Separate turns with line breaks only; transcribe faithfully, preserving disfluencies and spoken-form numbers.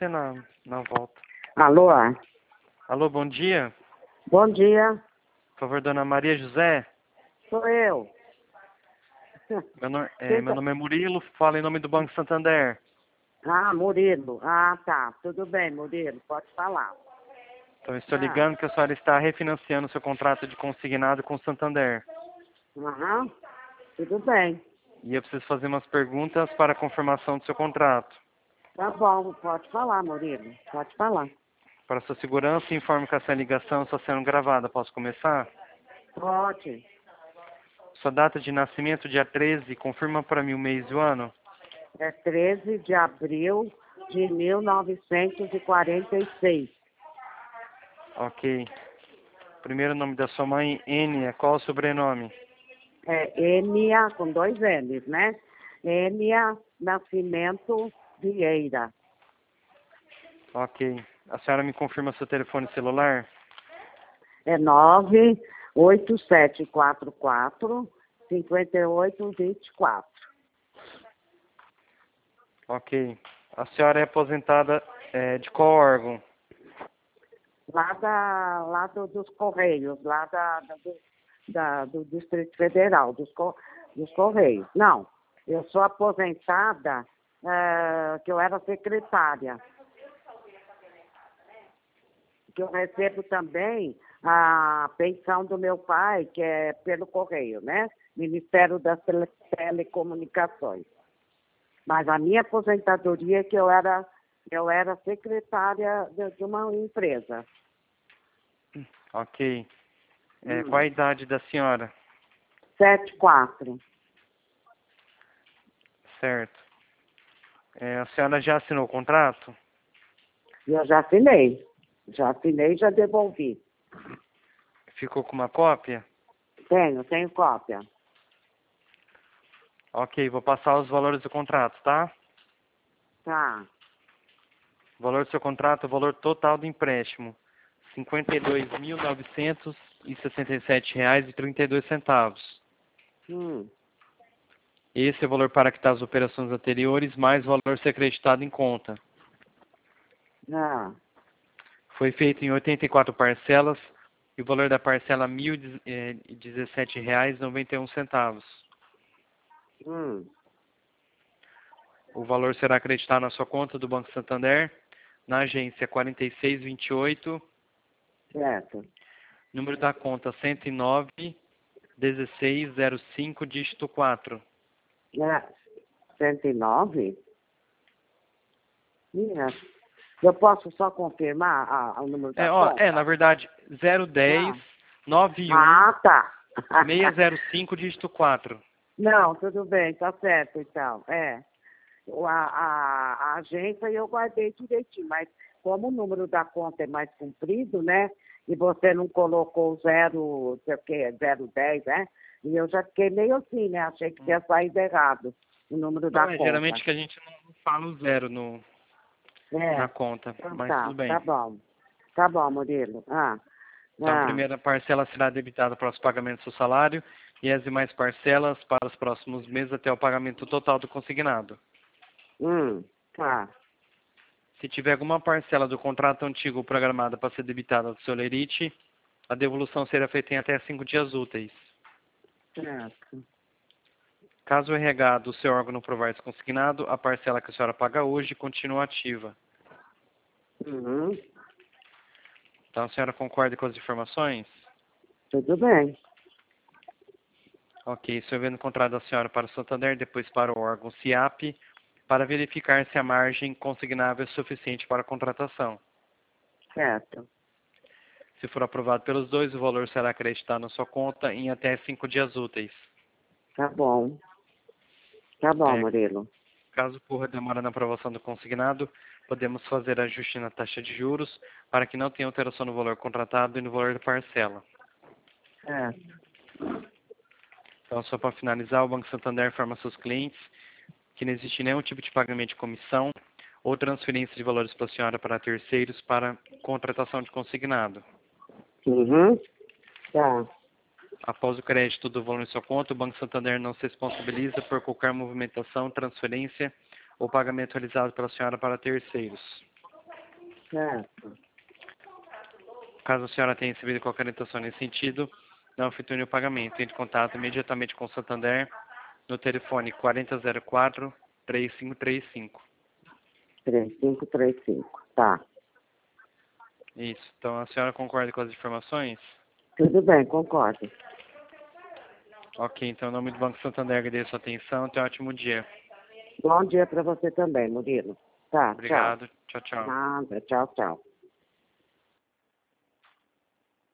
você na, na volta.
Alô?
Alô, bom dia.
Bom dia.
Por favor, dona Maria José.
Sou eu.
Meu, no, é,
Quem
meu
tá-
nome é Murilo, falo em nome do Banco Santander.
Ah, Murilo. Ah, tá. Tudo bem, Murilo. Pode falar.
Então, eu estou
Ah.
ligando que a senhora está refinanciando seu contrato de consignado com o Santander.
Aham. Tudo bem.
E eu preciso fazer umas perguntas para a confirmação do seu contrato.
Tá bom. Pode falar, Murilo. Pode falar.
Para sua segurança, informe que essa ligação está sendo gravada. Posso começar?
Pode.
Sua data de nascimento, dia treze, confirma para mim o mês e o ano.
É treze de abril de mil novecentos e quarenta e seis.
Ok. Primeiro nome da sua mãe, Enia. Qual o sobrenome?
É Enia, com dois N's, né? Enia Nascimento Vieira.
Ok. A senhora me confirma seu telefone celular?
É nove oito sete quatro quatro cinco oito dois quatro.
Ok. A senhora é aposentada é, de qual órgão?
Lá, da, lá do, dos Correios, lá da, da- do, da- do Distrito Federal, dos, co- dos Correios. Não, eu sou aposentada, eh, que eu era secretária. Que eu recebo também a pensão do meu pai, que é pelo Correio, né? Ministério das Tele- Telecomunicações. Mas a minha aposentadoria é que eu era, eu era secretária de, de uma empresa.
Ok. É,
Hum.
Qual a idade da senhora?
Sete quatro.
Certo. É, a senhora já assinou o contrato?
E eu já assinei. Já assinei e já devolvi.
Ficou com uma cópia?
Tenho, tenho cópia.
Ok, vou passar os valores do contrato, tá?
Tá.
O valor do seu contrato é o valor total do empréstimo. cinquenta e dois mil novecentos e sessenta e sete reais e trinta e dois centavos.
Hum.
Esse é o valor para quitar as operações anteriores, mais o valor ser acreditado em conta.
Ah.
Foi feito em oitenta e quatro parcelas e o valor da parcela é mil e dezessete reais e noventa e um centavos.
Hum.
O valor será acreditado na sua conta do Banco Santander, na agência quarenta e seis vinte e oito,
Certo.
número da conta cento e nove, dezesseis zero cinco, dígito quatro.
É. cento e nove? Minha. Eu posso só confirmar a- a- o número da
É, ó,
conta?
é, na verdade, zero dez, nove um,
Ah, tá.
seis zero cinco, dígito quatro.
Não, tudo bem, tá certo então. É. O- A, a, a agência eu guardei direitinho, mas como o número da conta é mais comprido, né? E você não colocou zero, sei o quê, zero dez, né? E eu já fiquei meio assim, né? Achei que tinha saído errado o número
Não,
da
é
conta.
geralmente que a gente não fala o zero no, na
É,
conta,
então
mas
tá,
tudo bem.
tá bom. Tá bom, Murilo. Ah,
Então, a
ah,
primeira parcela será debitada para os pagamentos do salário e as demais parcelas para os próximos meses até o pagamento total do consignado.
hum, tá.
Se tiver alguma parcela do contrato antigo programada para ser debitada do seu lerite, a devolução será feita em até cinco dias úteis.
Certo.
Caso o R H do seu órgão não provar esse consignado, a parcela que a senhora paga hoje continua ativa.
Uhum,
Então, a senhora concorda com as informações?
tudo bem.
Ok, estou vendo o contrato da senhora para o Santander, depois para o órgão SIAP, para verificar se a margem consignável é suficiente para a contratação.
Certo.
Se for aprovado pelos dois, o valor será acreditado na sua conta em até cinco dias úteis.
Tá bom. Tá bom,
É,
Murilo.
caso ocorra demora na aprovação do consignado, podemos fazer ajuste na taxa de juros para que não tenha alteração no valor contratado e no valor da parcela.
Certo.
Então, só para finalizar, o Banco Santander informa seus clientes que não existe nenhum tipo de pagamento de comissão ou transferência de valores para a senhora para terceiros para contratação de consignado.
Uhum, tá.
Após o crédito do valor em sua conta, o Banco Santander não se responsabiliza por qualquer movimentação, transferência ou pagamento realizado pela senhora para terceiros.
Certo.
Caso a senhora tenha recebido qualquer orientação nesse sentido, não efetue o pagamento. Entre em contato imediatamente com o Santander no telefone quatro zero quatro, três cinco três cinco.
três cinco três cinco. Tá.
Isso. Então a senhora concorda com as informações?
Tudo bem, concordo.
Ok, então em nome do Banco Santander agradeço a atenção. Tenha um ótimo dia.
Bom dia para você também, Murilo. Tá,
Obrigado. Tchau,
tchau.
tchau.
Nada, tchau, tchau.